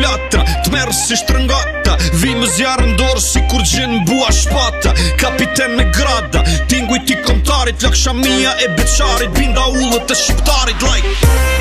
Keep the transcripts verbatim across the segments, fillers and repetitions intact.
platra, t'merë si shtrëngata. Vi më zjarë ndorë si kur gjenë bua shpata. Kapiten me grada, tinguj ti kontarit. Lakshamia e beqarit, binda ullët e shqiptarit. Like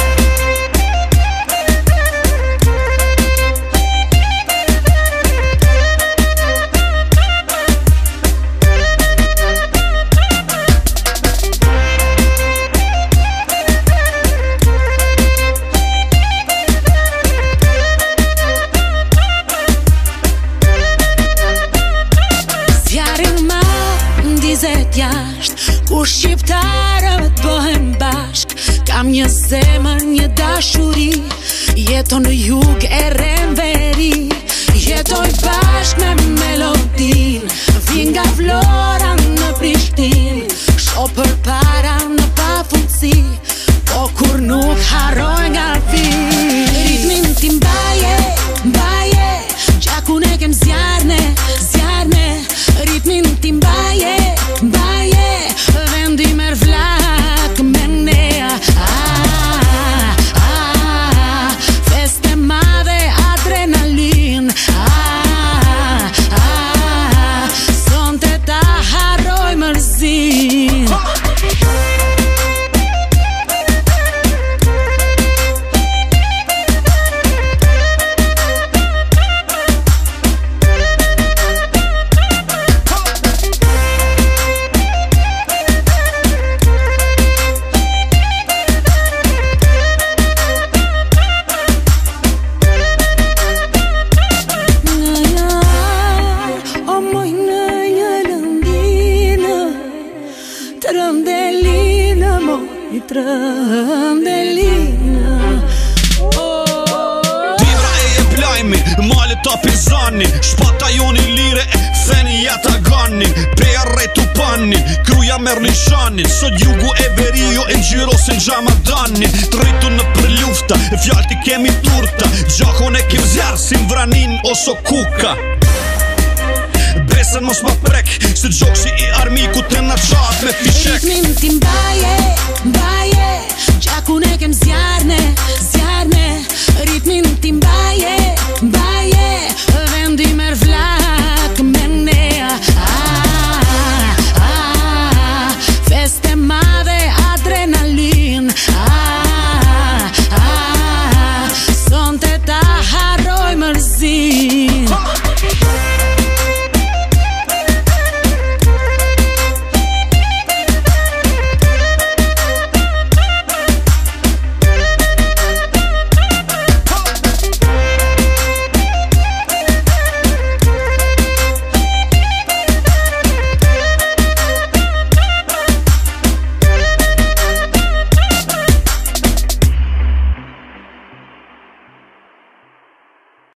ku shqiptarët bëhen bashk. Kam një zemër, një dashuri, jeton në jug e rem veri. Jetoj bashk me melodin, vin nga Vlora në Prishtin. Sho për para në pafundsi, po kur nuk haroj nga fin. Ritmin ti mbaje, mbaje, gjakun e kem zjarne, zjarne. Ritmin ti mbaje, mbaje, vendi mer vlak me ne. Ah, ah, feste madhe, adrenalin. Ah, ah, sonte ta harroj mërzin. Trëndelina, moj trëndelina. Dibra e e plajmi, male ta pizani. Shpata joni lire e theni jata ganin. Peja rejtu panin, kruja merë një shanin. Sot jugu e verijo e gjyrosin gjamadanin. Të rritu në për lufta, e fjallti kemi turta. Gjakon e kim zjarë, si mvranin oso kuka. Besën mos ma prek, se gjokshi i armiku të në qatë me fishek. Ritmin ti mbaje, mbaje, gjakun e kem zjarne, zjarne. Ritmin ti mbaje,